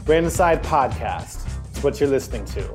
Brandonside Podcast. It's what you're listening to.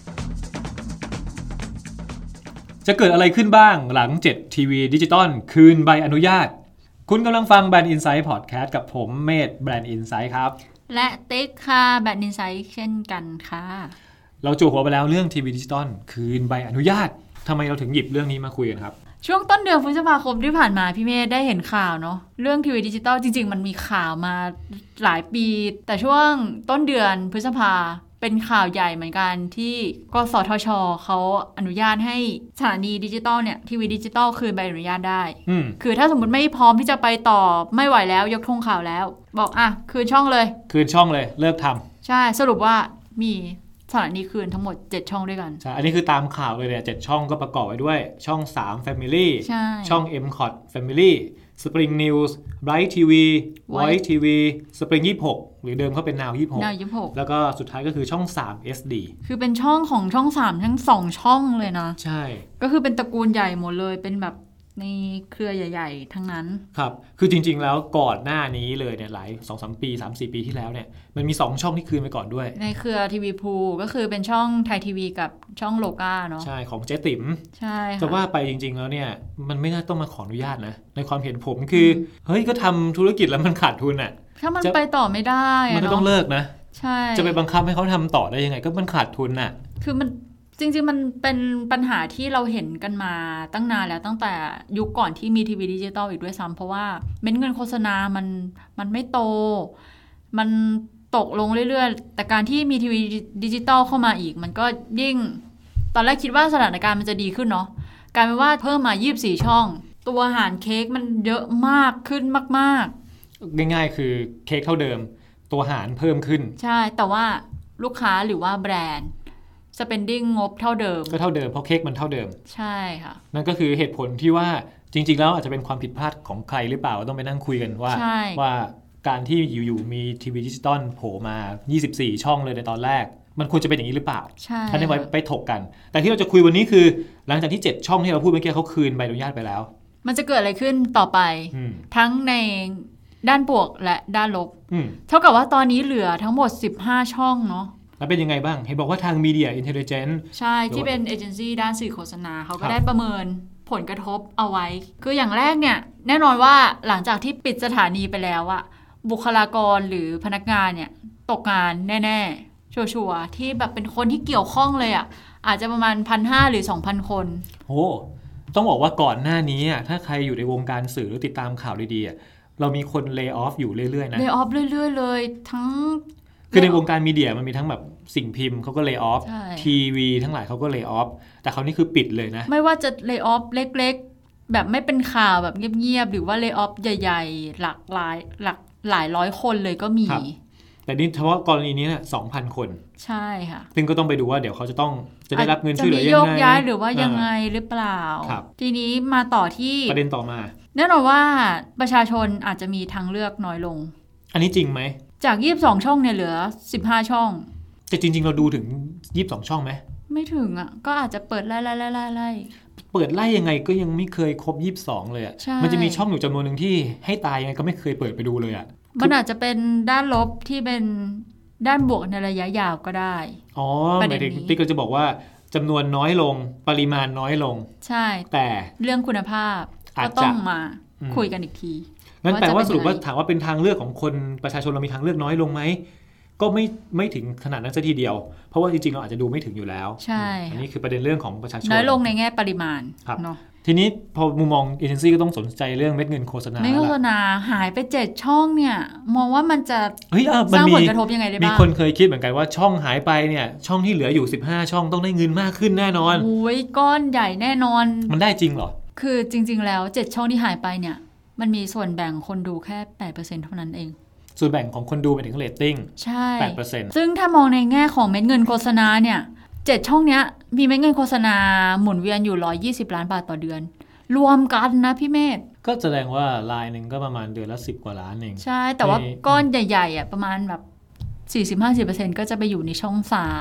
จะเกิดอะไรขึ้นบ้างหลัง7ทีวีดิจิตอลคืนใบอนุญาตคุณกำลังฟัง Brand Insight Podcast กับผมเมธ Brand Insight ครับและติ๊กค่ะ Brand Insight เช่นกันค่ะเราจู่หัวไปแล้วเรื่องทีวีดิจิตอลคืนใบอนุญาตทำไมเราถึงหยิบเรื่องนี้มาคุยกันครับช่วงต้นเดือนพฤษภาคมที่ผ่านมาพี่เมธได้เห็นข่าวเนาะเรื่องทีวีดิจิตอลจริงๆมันมีข่าวมาหลายปีแต่ช่วงต้นเดือนพฤษภาเป็นข่าวใหญ่เหมือนกันที่กสทช.เขาอนุญาตให้สถานีดิจิตอลเนี่ยทีวีดิจิตอลคืนใบอนุญาตได้คือถ้าสมมติไม่พร้อมที่จะไปต่อไม่ไหวแล้วยกธงข่าวแล้วบอกอ่ะคืนช่องเลยเลิกทำใช่สรุปว่ามีสถานีคืนทั้งหมด7ช่องด้วยกันใช่อันนี้คือตามข่าวเลยเนี่ย7ช่องก็ประกอบไว้ด้วยช่อง3 Family ช่อง MCOT Family Spring News Bright TV Voice TV Spring 26หรือเดิมเขาเป็น Now 26แล้วก็สุดท้ายก็คือช่อง3 SD คือเป็นช่องของช่อง3ทั้ง2ช่องเลยนะใช่ก็คือเป็นตระกูลใหญ่หมดเลยเป็นแบบในเครือใหญ่ๆทั้งนั้นครับคือจริงๆแล้วก่อนหน้านี้เลยเนี่ยหลาย 2-3 ปี 3-4 ปีที่แล้วเนี่ยมันมี2ช่องที่คืนไปก่อนด้วยในเครือทีวีพูก็คือเป็นช่องไทยทีวีกับช่องโลกาเนาะใช่ของเจ๊ติ๋มใช่จะว่าไปจริงๆแล้วเนี่ยมันไม่น่าต้องมาขออนุญาตนะในความเห็นผมคือเฮ้ยก็ทำธุรกิจแล้วมันขาดทุนอ่ะถ้ามันไปต่อไม่ได้มันก็ต้องเลิกนะใช่จะไปบังคับให้เขาทำต่อได้ยังไงก็มันขาดทุนน่ะคือมันจริงๆมันเป็นปัญหาที่เราเห็นกันมาตั้งนานแล้วตั้งแต่ยุคก่อนที่มีทีวีดิจิตอลอีกด้วยซ้ำเพราะว่าเม็ดเงินโฆษณามันไม่โตมันตกลงเรื่อยๆแต่การที่มีทีวีดิจิตอลเข้ามาอีกมันก็ยิ่งตอนแรกคิดว่าสถานการณ์มันจะดีขึ้นเนาะกลายเป็นว่าเพิ่มมา24ช่องตัวอาหารเค้กมันเยอะมากขึ้นมากๆง่ายๆคือเค้กเท่าเดิมตัวอาหารเพิ่มขึ้นใช่แต่ว่าลูกค้าหรือว่าแบรนด์spending งบเท่าเดิมก็เท่าเดิมเพราะเค้กมันเท่าเดิมใช่ค่ะนั่นก็คือเหตุผลที่ว่าจริงๆแล้วอาจจะเป็นความผิดพลาดของใครหรือเปล่าต้องไปนั่งคุยกันว่าการที่อยู่ๆมีทีวีดิจิตอลโผล่มา24ช่องเลยในตอนแรกมันควรจะเป็นอย่างนี้หรือเปล่าท่านได้ไว้ไปถกกันแต่ที่เราจะคุยวันนี้คือหลังจากที่7ช่องที่เราพูดเมื่อกี้เขาคืนใบอนุญาตไปแล้วมันจะเกิดอะไรขึ้นต่อไปทั้งในด้านบวกและด้านลบเท่ากับว่าตอนนี้เหลือทั้งหมด15ช่องเนาะแล้วเป็นยังไงบ้างเห็นบอกว่าทาง Media Intelligence ใช่ที่เป็นเอเจนซี่ด้านสื่อโฆษณาเขาก็ได้ประเมินผลกระทบเอาไว้คืออย่างแรกเนี่ยแน่นอนว่าหลังจากที่ปิดสถานีไปแล้วอะบุคลากรหรือพนักงานเนี่ยตกงานแน่ๆชัวร์ๆที่แบบเป็นคนที่เกี่ยวข้องเลยอะอาจจะประมาณ 1,500 หรือ 2,000 คนโอ้ต้องบอกว่าก่อนหน้านี้ถ้าใครอยู่ในวงการสื่อหรือติดตามข่าวดีๆเรามีคน lay off อยู่เรื่อยๆนะ lay off เรื่อยๆเลยทั้งคือในวงการมีเดียมันมีทั้งแบบสิ่งพิมพ์เขาก็ lay off ทีวีทั้งหลายเขาก็ lay off แต่คราวนี้คือปิดเลยนะไม่ว่าจะ lay off เล็กๆแบบไม่เป็นข่าวแบบเงียบๆหรือว่า lay off ใหญ่ๆหลายร้อยคนเลยก็มีแต่นี่เฉพาะกรณีนี้เนี่ย 2,000 คนใช่ค่ะซึ่งก็ต้องไปดูว่าเดี๋ยวเขาจะได้รับเงินช่วยเหลือยังไงจะมีโยกย้ายหรือว่ายังไงหรือเปล่าทีนี้มาต่อที่ประเด็นต่อมาแน่นอนว่าประชาชนอาจจะมีทางเลือกน้อยลงอันนี้จริงไหมจาก22ช่องเนี่ยเหลือ15ช่องแต่จริงๆเราดูถึง22ช่องไหมไม่ถึงอ่ะก็อาจจะเปิดไล่เปิดไล่ยังไงก็ยังไม่เคยครบ22เลยอ่ะมันจะมีช่องอยู่จำนวนนึงที่ให้ตายยังไงก็ไม่เคยเปิดไปดูเลยอ่ะมันอาจจะเป็นด้านลบที่เป็นด้านบวกในระยะยาวก็ได้อ๋อหมายถึงติ๊กก็จะบอกว่าจำนวนน้อยลงปริมาณน้อยลงใช่แต่เรื่องคุณภาพก็ต้องมาคุยกันอีกทีงั้นแปลว่าสรุปว่าถามว่าเป็นทางเลือกของคนประชาชนเรามีทางเลือกน้อยลงไหมก็ไม่ถึงขนาดนั้นซะทีเดียวเพราะว่าจริงๆเราอาจจะดูไม่ถึงอยู่แล้วใช่อันนี้คือประเด็นเรื่องของประชาชนน้อยลงในแง่ปริมาณเนาะทีนี้พอมุมมองเอเจนซี่ก็ต้องสนใจเรื่องเม็ดเงินโฆษณาเม็ดโฆษณาหายไป7ช่องเนี่ยมองว่ามันจะสร้างผลกระทบยังไงได้บ้างมีคนเคยคิดเหมือนกันว่าช่องหายไปเนี่ยช่องที่เหลืออยู่15ช่องต้องได้เงินมากขึ้นแน่นอนโอ้ยก้อนใหญ่แน่นอนมันได้จริงเหรอคือจริงๆแล้ว7ช่องที่หายไปเนี่ยมันมีส่วนแบ่งคนดูแค่ 8% เท่านั้นเองส่วนแบ่งของคนดูไปถึงเรตติ้งใช่ 8% ซึ่งถ้ามองในแง่ของเม็ดเงินโฆษณาเนี่ย7ช่องเนี้ยมีเม็ดเงินโฆษณาหมุนเวียนอยู่120ล้านบาทต่อเดือนรวมกันนะพี่เมธก็แสดงว่ารายนึงก็ประมาณเดือนละ10กว่าล้านเองใช่แต่ว่าก้อนใหญ่ๆอ่ะประมาณแบบ 40-50% ก็จะไปอยู่ในช่อง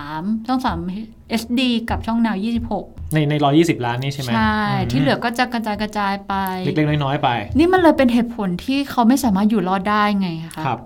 3 SD กับช่อง Now 26 ใน120ล้านนี่ใช่ไหมใช่ที่เหลือก็จะกระจายไปเล็กๆน้อยๆไปนี่มันเลยเป็นเหตุผลที่เขาไม่สามารถอยู่รอดได้ไงคะครับ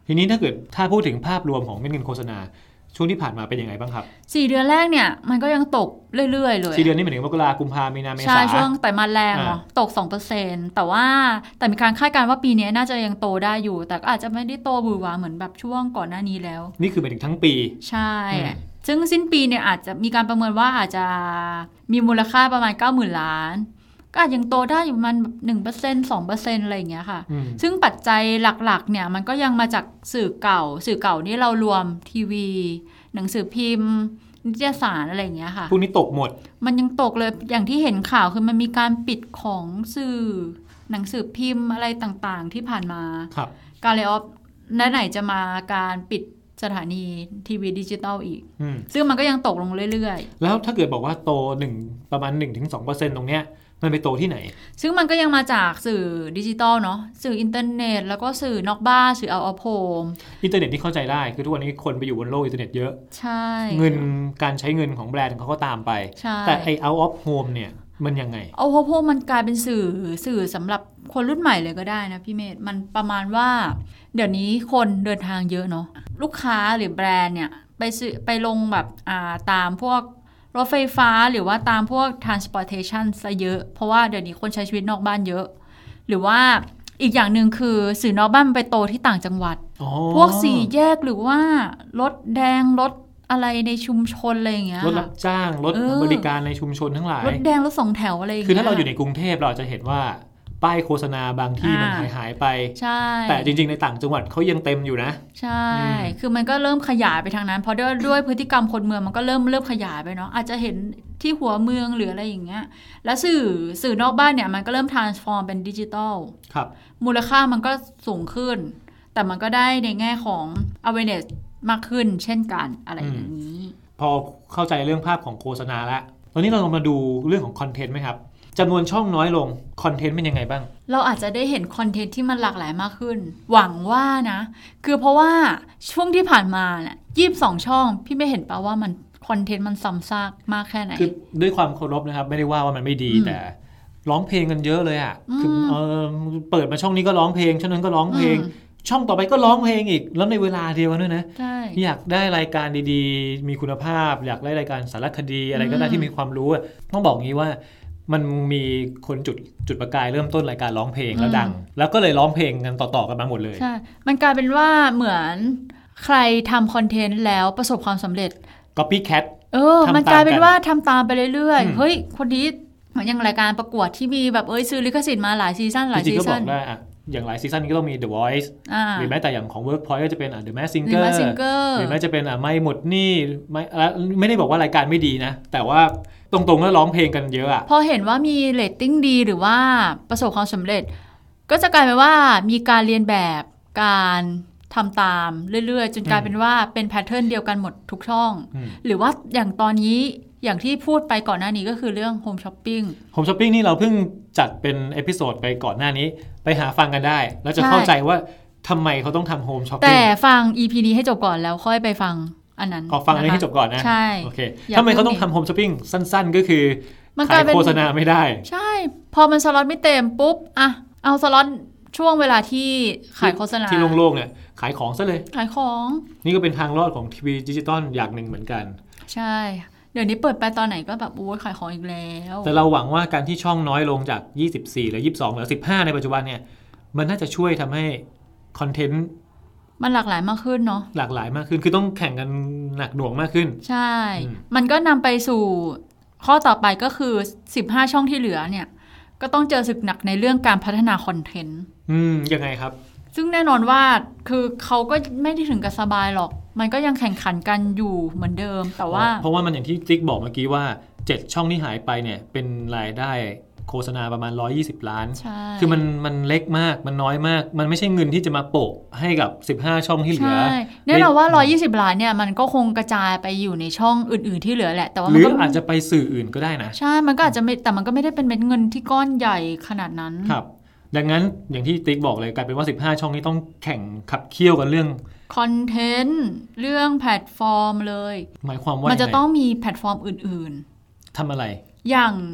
ทีนี้ถ้าพูดถึงภาพรวมของเม็ดเงินโฆษณาช่วงที่ผ่านมาเป็นยังไงบ้างครับ 4 เดือนแรกเนี่ยมันก็ยังตกเรื่อยๆเลย 4 เดือนนี้หมายถึงมกราคมกุมภาพันธ์มีนาเมษาใช่ช่วงไตรมาสแรกเนาะตก 2% แต่มีการคาดการณ์ว่าปีนี้น่าจะยังโตได้อยู่แต่ก็อาจจะไม่ได้โตบือหวาเหมือนแบบช่วงก่อนหน้านี้แล้วนี่คือหมายถึงทั้งปีใช่ซึ่งสิ้นปีเนี่ยอาจจะมีการประเมินว่าอาจจะมีมูลค่าประมาณ 90,000 ล้านก็อาจยังโตได้อยู่ประมาณ 1% 2% อะไรอย่างเงี้ยค่ะซึ่งปัจจัยหลักๆเนี่ยมันก็ยังมาจากสื่อเก่านี่เรารวมทีวีหนังสือพิมพ์นิตยสารอะไรอย่างเงี้ยค่ะพวกนี้ตกหมดมันยังตกเลยอย่างที่เห็นข่าวคือมันมีการปิดของสื่อหนังสือพิมพ์อะไรต่างๆที่ผ่านมาการเลย์ออฟไหนจะมาการปิดสถานีทีวีดิจิตอลอีกซึ่งมันก็ยังตกลงเรื่อยๆแล้วถ้าเกิดบอกว่าโตประมาณ 1-2% ตรงเนี้ยมันไปโตที่ไหนซึ่งมันก็ยังมาจากสื่อดิจิตอลเนาะสื่ออินเทอร์เน็ตแล้วก็สื่อนอกบ้านสื่อเอาโฮมอินเทอร์เน็ตที่เข้าใจได้คือทุกวันนี้คนไปอยู่บนโลกอินเทอร์เน็ตเยอะใช่เงินการใช้เงินของแบรนด์เขาก็ตามไปแต่ไอ้ out of home เนี่ยมันยังไงเอาโฮมมันกลายเป็นสื่อสำหรับคนรุ่นใหม่เลยก็ได้นะพี่เมธมันประมาณว่าเดี๋ยวนี้คนเดินทางเยอะเนาะลูกค้าหรือแบรนด์เนี่ยไปลงแบบตามพวกรถไฟฟ้าหรือว่าตามพวก transportation ซะเยอะเพราะว่าเดี๋ยวนี้คนใช้ชีวิตนอกบ้านเยอะหรือว่าอีกอย่างหนึ่งคือสื่อนอกบ้านไปโตที่ต่างจังหวัดพวกสี่แยกหรือว่ารถแดงรถอะไรในชุมชนอะไรอย่างเงี้ยรถรับจ้างรถบริการในชุมชนทั้งหลายรถแดงรถสองแถวอะไรอย่างเงี้ยคือถ้าเราอยู่ในกรุงเทพเราจะเห็นว่าป้ายโฆษณาบางที่มันหายไปใช่แต่จริงๆในต่างจังหวัดเขายังเต็มอยู่นะใช่คือมันก็เริ่มขยายไปทางนั้นเพราะด้วยพฤติกรรมคนเมืองมันก็เริ่มขยายไปเนาะอาจจะเห็นที่หัวเมืองหรืออะไรอย่างเงี้ยแล้วสื่อนอกบ้านเนี่ยมันก็เริ่ม transform เป็นดิจิตอลมูลค่ามันก็สูงขึ้นแต่มันก็ได้ในแง่ของ awareness มากขึ้นเช่นกันอะไรอย่างนี้พอเข้าใจเรื่องภาพของโฆษณาแล้วตอนนี้เรามาดูเรื่องของคอนเทนต์ไหมครับจำนวนช่องน้อยลงคอนเทนต์เป็นยังไงบ้างเราอาจจะได้เห็นคอนเทนต์ที่มันหลากหลายมากขึ้นหวังว่านะคือเพราะว่าช่วงที่ผ่านมาเนี่ย22 ช่องพี่ไม่เห็นป่ะว่ามันคอนเทนต์มันซ้ำซากมากแค่ไหนคือด้วยความเคารพนะครับไม่ได้ว่ามันไม่ดีแต่ร้องเพลงกันเยอะเลยอ่ะคือเปิดมาช่องนี้ก็ร้องเพลงช่องนั้นก็ร้องเพลงช่องต่อไปก็ร้องเพลงอีกแล้วในเวลาเดียวกันด้วยนะอยากได้รายการดีๆมีคุณภาพอยากได้รายการสารคดีอะไรก็ได้ที่มีความรู้ต้องบอกงี้ว่ามันมีคนจุดประกายเริ่มต้นรายการร้องเพลงแล้วดังแล้วก็เลยร้องเพลงกันต่อๆกันมาหมดเลยใช่มันกลายเป็นว่าเหมือนใครทำคอนเทนต์แล้วประสบความสำเร็จ copycat มันกลายเป็นว่าทำตามไปเรื่อยๆเฮ้ยคนนี้เหมือนอย่างรายการประกวดที่มีแบบซื้อลิขสิทธิ์มาหลายซีซั่นจริงๆก็บอกได้อะอย่างหลายซีซั่นก็ต้องมี The Voice หรือแม้แต่อย่างของ Workpoint ก็จะเป็นThe Masked Singer หรือแม้จะเป็นไม่หมดนี่ไม่ได้บอกว่ารายการไม่ดีนะแต่ว่าตรงๆแล้วร้องเพลงกันเยอะอะพอเห็นว่ามีเรตติ้งดีหรือว่าประสบความสำเร็จก็จะกลายเป็นว่ามีการเรียนแบบการทำตามเรื่อยๆจนกลายเป็นว่าเป็นแพทเทิร์นเดียวกันหมดทุกช่องหรือว่าอย่างตอนนี้อย่างที่พูดไปก่อนหน้านี้ก็คือเรื่อง Home Shopping Home Shopping นี่เราเพิ่งจัดเป็นเอพิโซดไปก่อนหน้านี้ไปหาฟังกันได้แล้วจะเข้าใจว่าทำไมเขาต้องทำ Home Shopping แต่ฟัง EP นี้ให้จบก่อนแล้วค่อยไปฟังอันนั้นฟังอันนี้ให้จบก่อนนะใช่โอเคทำไมเขาต้องทำ Home Shopping สั้นๆก็คือขายโฆษณาไม่ได้ใช่พอมันสล็อตไม่เต็มปุ๊บเอาสล็อตช่วงเวลาที่ขายโฆษณาที่โล่งๆเนี่ยขายของซะเลยขายของนี่ก็เป็นทางรอดของทีวีดิจิตอลอย่างหนึ่งเหมือนกันใช่เดี๋ยวนี้เปิดไปตอนไหนก็แบบขายของอีกแล้วแต่เราหวังว่าการที่ช่องน้อยลงจาก24หรือ22หรือ15ในปัจจุบันเนี่ยมันน่าจะช่วยทำให้คอนเทนต์มันหลากหลายมากขึ้นเนาะหลากหลายมากขึ้นคือต้องแข่งกันหนักหน่วงมากขึ้นใช่มันก็นำไปสู่ข้อต่อไปก็คือ15ช่องที่เหลือเนี่ยก็ต้องเจอศึกหนักในเรื่องการพัฒนาคอนเทนต์ยังไงครับซึ่งแน่นอนว่าคือเขาก็ไม่ได้ถึงกับสบายหรอกมันก็ยังแข่งขันกันอยู่เหมือนเดิมแต่ว่าเพราะว่ามันอย่างที่ติ๊กบอกเมื่อกี้ว่า7ช่องที่หายไปเนี่ยเป็นรายได้โฆษณาประมาณ120ล้านคือมันเล็กมากมันน้อยมากมันไม่ใช่เงินที่จะมาโปะให้กับ15ช่องที่เหลือแน่นอนว่า120ล้านเนี่ยมันก็คงกระจายไปอยู่ในช่องอื่นๆที่เหลือแหละแต่ว่าหรืออาจจะไปสื่ออื่นก็ได้นะใช่มันก็อาจจะไม่แต่มันก็ไม่ได้เป็นเม็ดเงินที่ก้อนใหญ่ขนาดนั้นครับดังนั้นอย่างที่ติ๊กบอกเลยกลายเป็นว่า15ช่องนี้ต้องแข่งขับเคี่ยวกันเรื่องคอนเทนต์เรื่องแพลตฟอร์มเลยหมายความว่ามันจะต้องมีแพลตฟอร์มอื่นๆทำอะไรอย่าง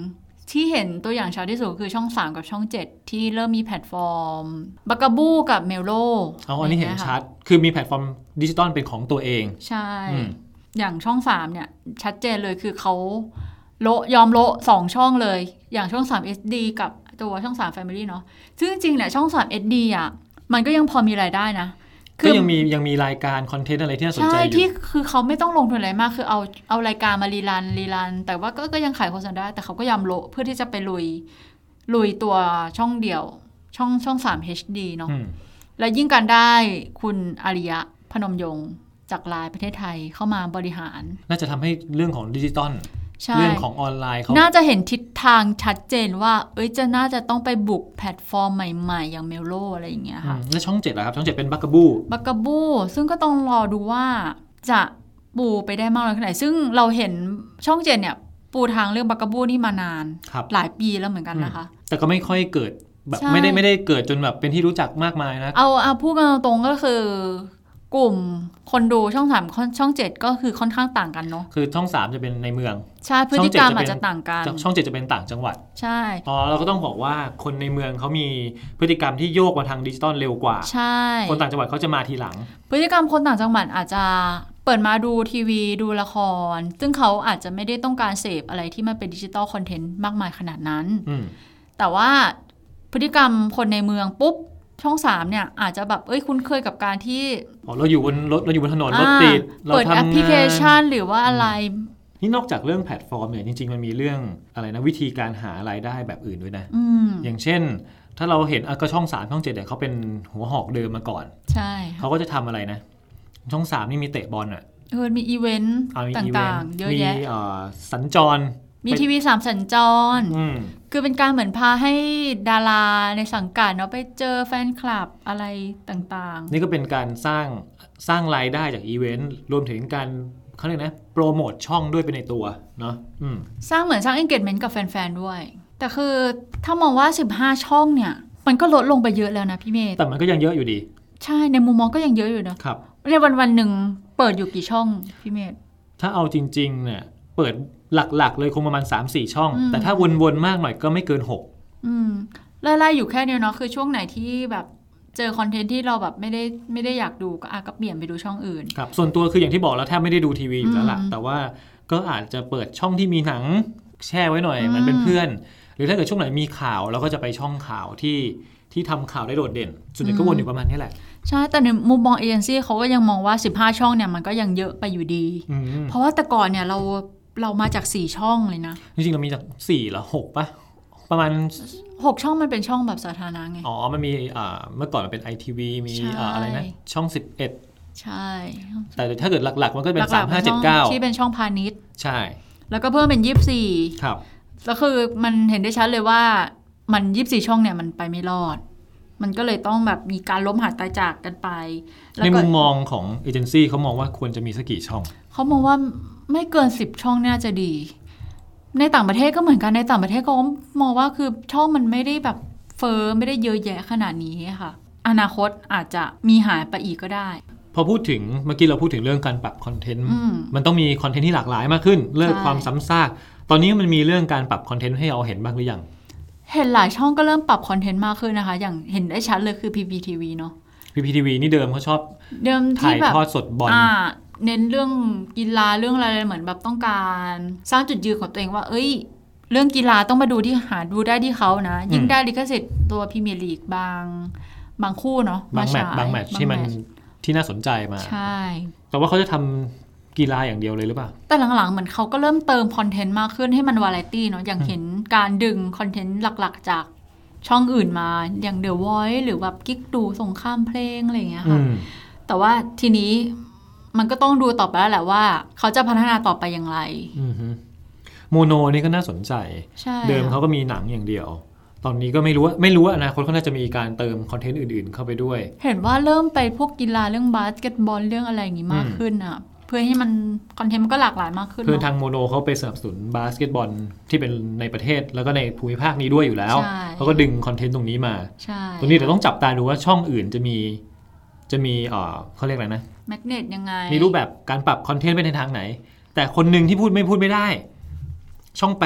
ที่เห็นตัวอย่างชัดที่สุดคือช่อง3กับช่อง7ที่เริ่มมีแพลตฟอร์มบักกะบูกับเมลโลอันนี้เห็นชัดคือมีแพลตฟอร์มดิจิตอลเป็นของตัวเองใช่อย่างช่อง3เนี่ยชัดเจนเลยคือเขายอม2ช่องเลยอย่างช่อง3 SD กับตัวช่อง3 Family เนาะซึ่งจริงๆเนี่ยช่อง3 SD อ่ะมันก็ยังพอมีรายได้นะก็ยังมีรายการคอนเทนต์อะไรที่น่าสนใจอยู่ใช่ที่คือเขาไม่ต้องลงทุนอะไรมากคือเอารายการมารีรันแต่ว่าก็ยังขายโฆษณาได้แต่เขาก็ยอมเพื่อที่จะไปลุยตัวช่องเดียวช่อง3 HD เนาะและยิ่งการได้คุณอาริยะพนมยงค์จากไลน์ประเทศไทยเข้ามาบริหารน่าจะทำให้เรื่องของดิจิตอลเรื่องของออนไลน์เขาน่าจะเห็นทิศทางชัดเจนว่าน่าจะต้องไปบุกแพลตฟอร์มใหม่ๆอย่างเมลโลอะไรอย่างเงี้ยค่ะแล้วช่อง7ล่ะครับช่อง7เป็นบักกะบูซึ่งก็ต้องรอดูว่าจะปูไปได้มากน้อยแค่ไหนซึ่งเราเห็นช่อง7เนี่ยปูทางเรื่องบักกะบูนี่มานานหลายปีแล้วเหมือนกันนะคะแต่ก็ไม่ค่อยเกิดแบบไม่ได้เกิดจนแบบเป็นที่รู้จักมากมายนะเอาพูดกันตรงๆก็คือกลุ่มคนดูช่อง3ช่อง7ก็คือค่อนข้างต่างกันเนาะคือช่อง3จะเป็นในเมืองใช่พฤติกรรมอาจจะต่างกันช่อง7จะเป็นต่างจังหวัดใช่เราก็ต้องบอกว่าคนในเมืองเขามีพฤติกรรมที่โยกมาทางดิจิตอลเร็วกว่าใช่คนต่างจังหวัดเขาจะมาทีหลังพฤติกรรมคนต่างจังหวัดอาจจะเปิดมาดูทีวีดูละครซึ่งเขาอาจจะไม่ได้ต้องการเสพอะไรที่มันเป็นดิจิตอลคอนเทนต์มากมายขนาดนั้นแต่ว่าพฤติกรรมคนในเมืองปุ๊บช่อง3เนี่ยอาจจะแบบคุ้นเคยกับการที่เราอยู่บนรถเราอยู่บนถนนรถติดเปิดแอปพลิเคชันหรือว่าอะไรนี่นอกจากเรื่องแพลตฟอร์มเนี่ยจริงๆมันมีเรื่องอะไรนะวิธีการหารายได้แบบอื่นด้วยนะอย่างเช่นถ้าเราเห็นก็ช่อง3ช่อง7เนี่ยเขาเป็นหัวหอกเดิมมาก่อนใช่เขาก็จะทำอะไรนะช่อง3นี่มีเตะบอลมีอีเวนต์ต่างๆเยอะแยะมีสัญจรมีทีวี3สัญจรคือเป็นการเหมือนพาให้ดาราในสังกัดเนาะไปเจอแฟนคลับอะไรต่างๆนี่ก็เป็นการสร้างรายได้จากอีเวนต์รวมถึงการเขาเรียกนะโปรโมทช่องด้วยเป็นในตัวเนาะสร้างเหมือนสร้าง engagement กับแฟนๆด้วยแต่คือถ้ามองว่า15ช่องเนี่ยมันก็ลดลงไปเยอะแล้วนะพี่เมธแต่มันก็ยังเยอะอยู่ดีใช่ในมุมมองก็ยังเยอะอยู่นะครับในวันๆนึงเปิดอยู่กี่ช่องพี่เมธถ้าเอาจริงๆเนี่ยเปิดหลักๆเลยคงประมาณ 3-4 ช่องแต่ถ้าวนๆมากหน่อยก็ไม่เกิน 6ไล่ๆอยู่แค่นี้เนาะคือช่วงไหนที่แบบเจอคอนเทนต์ที่เราแบบไม่ได้อยากดูก็เปลี่ยนไปดูช่องอื่นครับส่วนตัวคืออย่างที่บอกแล้วแทบไม่ได้ดูทีวีอยู่แล้วล่ะแต่ว่าก็อาจจะเปิดช่องที่มีหนังแช่ไว้หน่อยมันเป็นเพื่อนหรือถ้าเกิดช่วงไหนมีข่าวเราก็จะไปช่องข่าวที่ทำข่าวได้โดดเด่นส่วนใหญ่ก็วนอยู่ประมาณนี้แหละใช่แต่ในมุมมองเอเจนซี่เขาก็ยังมองว่า15ช่องเนี่ยมันก็ยังเยอะไปอยู่ดีเพราะว่าแต่ก่อนเนี่ยเรามาจาก4ช่องเลยนะจริงๆเรามีจาก4หรือ6ป่ะประมาณ 6ช่องมันเป็นช่องแบบสาธารณะไงมันมีเมื่อก่อนมันเป็น ITV มีอะไรนะช่อง11 ใช่แต่ถ้าเกิดหลักๆมันก็เป็น3579 ที่เป็นช่องพาณิชย์ใช่แล้วก็เพิ่มเป็น24 ครับแล้วคือมันเห็นได้ชัดเลยว่ามัน24ช่องเนี่ยมันไปไม่รอดมันก็เลยต้องแบบมีการล้มหายตายจากกันไปในมุมมองของเอเจนซี่เขามองว่าควรจะมีสักกี่ช่องเขามองว่าไม่เกิน10ช่องน่าจะดีในต่างประเทศก็เหมือนกันในต่างประเทศเขามองว่าคือช่องมันไม่ได้แบบเฟ้อไม่ได้เยอะแยะขนาดนี้ค่ะอนาคตอาจจะมีหายไปอีกก็ได้พอพูดถึงเมื่อกี้เราพูดถึงเรื่องการปรับคอนเทนต์มันต้องมีคอนเทนต์ที่หลากหลายมากขึ้นเลิกความซ้ำซากตอนนี้มันมีเรื่องการปรับคอนเทนต์ให้เราเห็นบ้างหรือยังเห็นหลายช่องก็เริ่มปรับคอนเทนต์มากขึ้นนะคะอย่างเห็นได้ชัดเลยคือ PPTV เนาะ PPTV นี่เดิมเขาชอบถ่ายทอดสดบอลเน้นเรื่องกีฬาเรื่องอะไรเหมือนแบบต้องการสร้างจุดยืนของตัวเองว่าเรื่องกีฬาต้องมาดูที่หาดูได้ที่เขานะยิ่งได้ลิขสิทธิ์ตัวพรีเมียร์ลีกบางคู่เนาะบางแมตช์ที่มันที่น่าสนใจมาใช่แต่ว่าเขาจะทำกีฬาอย่างเดียวเลยหรือเปล่าแต่หลังๆเหมือนเขาก็เริ่มเติมคอนเทนต์มากขึ้นให้มันวาไรตี้เนาะอย่างเห็นการดึงคอนเทนต์หลักๆจากช่องอื่นมาอย่าง The Voice หรือแบบกิ๊กดูสงครามเพลงอะไรอย่างเงี้ยค่ะแต่ว่าทีนี้มันก็ต้องดูต่อไปแล้วแหละว่าเขาจะพัฒนาต่อไปอย่างไรโมโนนี่ก็น่าสนใจเดิมเขาก็มีหนังอย่างเดียวตอนนี้ก็ไม่รู้ว่าอนาคตเขาน่าจะมีการเติมคอนเทนต์อื่นๆเข้าไปด้วยเห็นว่าเริ่มไปพวกกีฬาเรื่องบาสเกตบอลเรื่องอะไรอย่างงี้มากขึ้นอ่ะเพื่อให้มันคอนเทนต์มันก็หลากหลายมากขึ้นคือทางโมโนเขาไปสนับสนุนบาสเกตบอลที่เป็นในประเทศแล้วก็ในภูมิภาคนี้ด้วยอยู่แล้วเขาก็ดึงคอนเทนต์ตรงนี้มาตรงนี้เดี๋ยวต้องจับตาดูว่าช่องอื่นจะมีเขาเรียกอะไรนะแมกเนตยังไงมีรูปแบบการปรับคอนเทนต์ไปในทางไหนแต่คนนึงที่ไม่พูดไม่ได้ช่อง8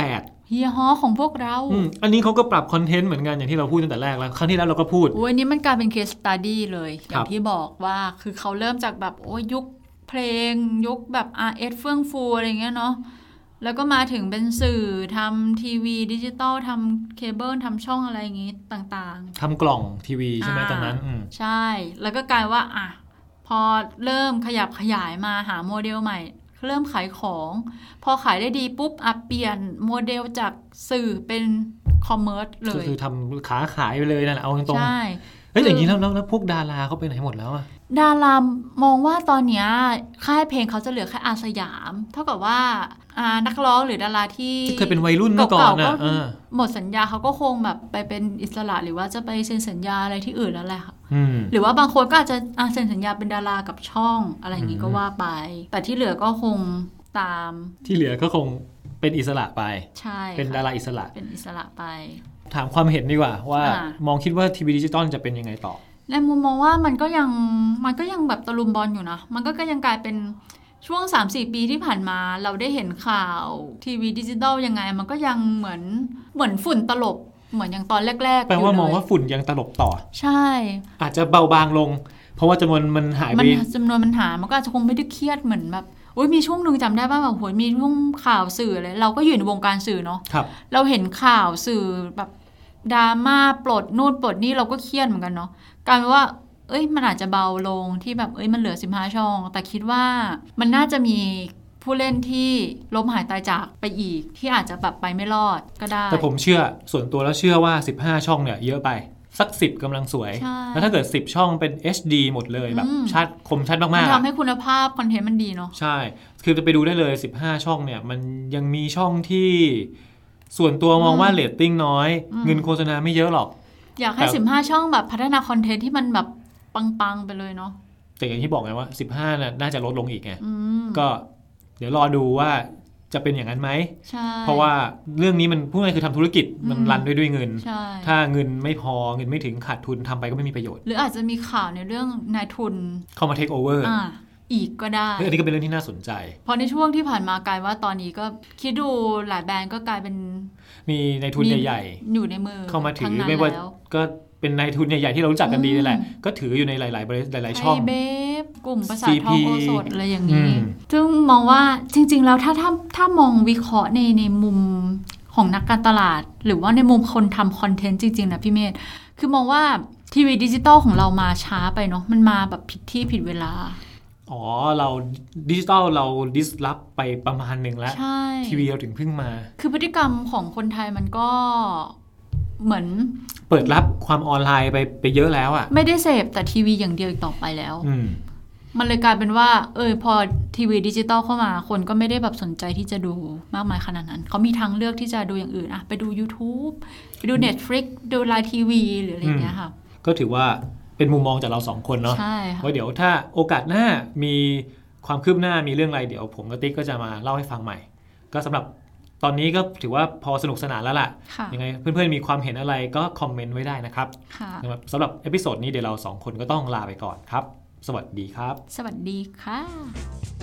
เฮียฮอของพวกเราอันนี้เขาก็ปรับคอนเทนต์เหมือนกันอย่างที่เราพูดตั้งแต่แรกแล้วครั้งที่แล้วเราก็พูดโอ้ยนี่มันกลายเป็น case study เลยอย่างที่บอกว่าคือเขาเริ่มจากแบบโอ้ยยุคเพลงยุคแบบ RS เฟื่องฟูอะไรเงี้ยเนาะแล้วก็มาถึงเป็นสื่อทำทีวีดิจิตอลทำเคเบิลทำช่องอะไรอย่างงี้ต่างๆทำกล่องทีวีใช่ไหมตอนนั้นใช่แล้วก็กลายว่าพอเริ่มขยับขยายมาหาโมเดลใหม่เริ่มขายของพอขายได้ดีปุ๊บเปลี่ยนโมเดลจากสื่อเป็นคอมเมอร์สเลยคือทำขาขายไปเลยนั่นเอาตรงๆใช่อย่างนี้แล้วพวกดาราเขาไปไหนหมดแล้วอะดารามองว่าตอนนี้ค่ายเพลงเขาจะเหลือแค่อาสยามเท่ากับว่านักร้องหรือดาราที่เคยเป็นวัยรุ่นเมื่อก่อนนะหมดสัญญาเขาก็คงแบบไปเป็นอิสระหรือว่าจะไปเซ็นสัญญาอะไรที่อื่นแล้วแหละค่ะหรือว่าบางคนก็อาจจะเซ็นสัญญาเป็นดารากับช่องอะไรอย่างนี้ก็ว่าไปแต่ที่เหลือก็คงตามที่เหลือก็คงเป็นอิสระไปใช่เป็นดาราอิสระเป็นอิสระไปถามความเห็นดีกว่าว่ามองคิดว่าทีวีดิจิตอลจะเป็นยังไงต่อในมุมมองว่ามันก็ยังแบบตะลุมบอลอยู่นะมันก็ยังกลายเป็นช่วง 3-4 ปีที่ผ่านมาเราได้เห็นข่าวทีวีดิจิตอลยังไงมันก็ยังเหมือนฝุ่นตลบเหมือนอย่างตอนแรกๆแปลว่ามองว่าฝุ่นยังตลบต่อใช่อาจจะเบาบางลงเพราะว่าจำนวนมันหายไปจำนวนมันหายมันก็อาจจะคงไม่ได้เครียดเหมือนแบบมีช่วงนึงจำได้ว่าแบบโหยมีช่วงข่าวสื่ออะไรเราก็อยู่ในวงการสื่อเนาะเราเห็นข่าวสื่อแบบดราม่าปลดนู่นปลดนี่เราก็เครียดเหมือนกันเนาะกลายเป็นว่ามันอาจจะเบาลงที่แบบมันเหลือ15ช่องแต่คิดว่ามันน่าจะมีผู้เล่นที่ล้มหายตายจากไปอีกที่อาจจะแบบไปไม่รอดก็ได้แต่ผมเชื่อส่วนตัวแล้วเชื่อว่า15ช่องเนี่ยเยอะไปสัก10กำลังสวยแล้วถ้าเกิด10ช่องเป็น HD หมดเลยแบบชัดคมชัดมากๆมันทำให้คุณภาพคอนเทนต์มันดีเนาะใช่คือจะไปดูได้เลย15ช่องเนี่ยมันยังมีช่องที่ส่วนตัวมองว่าเรตติ้งน้อยเงินโฆษณาไม่เยอะหรอกอยากให้15ช่องแบบพัฒนาคอนเทนต์ที่มันแบบปังๆไปเลยเนาะแต่อย่างที่บอกไงว่า15น่าจะลดลงอีกไงก็เดี๋ยวรอดูว่าจะเป็นอย่างนั้นไหมเพราะว่าเรื่องนี้มันพูดง่ายคือทำธุรกิจมันรันด้วยเงินถ้าเงินไม่พอเงินไม่ถึงขาดทุนทำไปก็ไม่มีประโยชน์หรืออาจจะมีข่าวในเรื่องนายทุนเข้ามาเทคโอเวอร์อีกก็ได้อันนี้ก็เป็นเรื่องที่น่าสนใจเพราะในช่วงที่ผ่านมากลายว่าตอนนี้ก็คิดดูหลายแบรนด์ก็กลายเป็นมีนายทุนใหญ่ๆอยู่ในมือเข้ามาถือไม่ว่าก็เป็นนายทุนใหญ่ๆที่เรารู้จักกันดีนี่แหละก็ถืออยู่ในหลายๆบริษัทหลายๆช่องไทยเบฟกลุ่มประสาททองโอสถอะไรอย่างนี้ซึ่งมองว่าจริงๆแล้วถ้ามองวิเคราะห์ในมุมของนักการตลาดหรือว่าในมุมคนทำคอนเทนต์จริงๆนะพี่เมธคือมองว่าทีวีดิจิตอลของเรามาช้าไปเนาะมันมาแบบผิดที่ผิดเวลาเราดิจิตอลเราดิสรับไปประมาณนึงแล้วทีวีเราถึงเพิ่งมาคือพฤติกรรมของคนไทยมันก็เหมือนเปิดรับความออนไลน์ไปเยอะแล้วอ่ะไม่ได้เสพแต่ทีวีอย่างเดียวอีกต่อไปแล้วมันเลยกลายเป็นว่าพอทีวีดิจิตอลเข้ามาคนก็ไม่ได้แบบสนใจที่จะดูมากมายขนาดนั้นเขามีทางเลือกที่จะดูอย่างอื่นไปดู YouTube ไปดู Netflix ดูไลน์ทีวีหรืออะไรอย่างเงี้ยค่ะก็ถือว่าเป็นมุมมองจากเรา2คนเนาะว่าเดี๋ยวถ้าโอกาสหน้ามีความคืบหน้ามีเรื่องอะไรเดี๋ยวผมกับติ๊กก็จะมาเล่าให้ฟังใหม่ก็สำหรับตอนนี้ก็ถือว่าพอสนุกสนานแล้วล่ะยังไงเพื่อนๆมีความเห็นอะไรก็คอมเมนต์ไว้ได้นะครับสำหรับเอพิโซดนี้เดี๋ยวเรา2คนก็ต้องลาไปก่อนครับสวัสดีครับสวัสดีค่ะ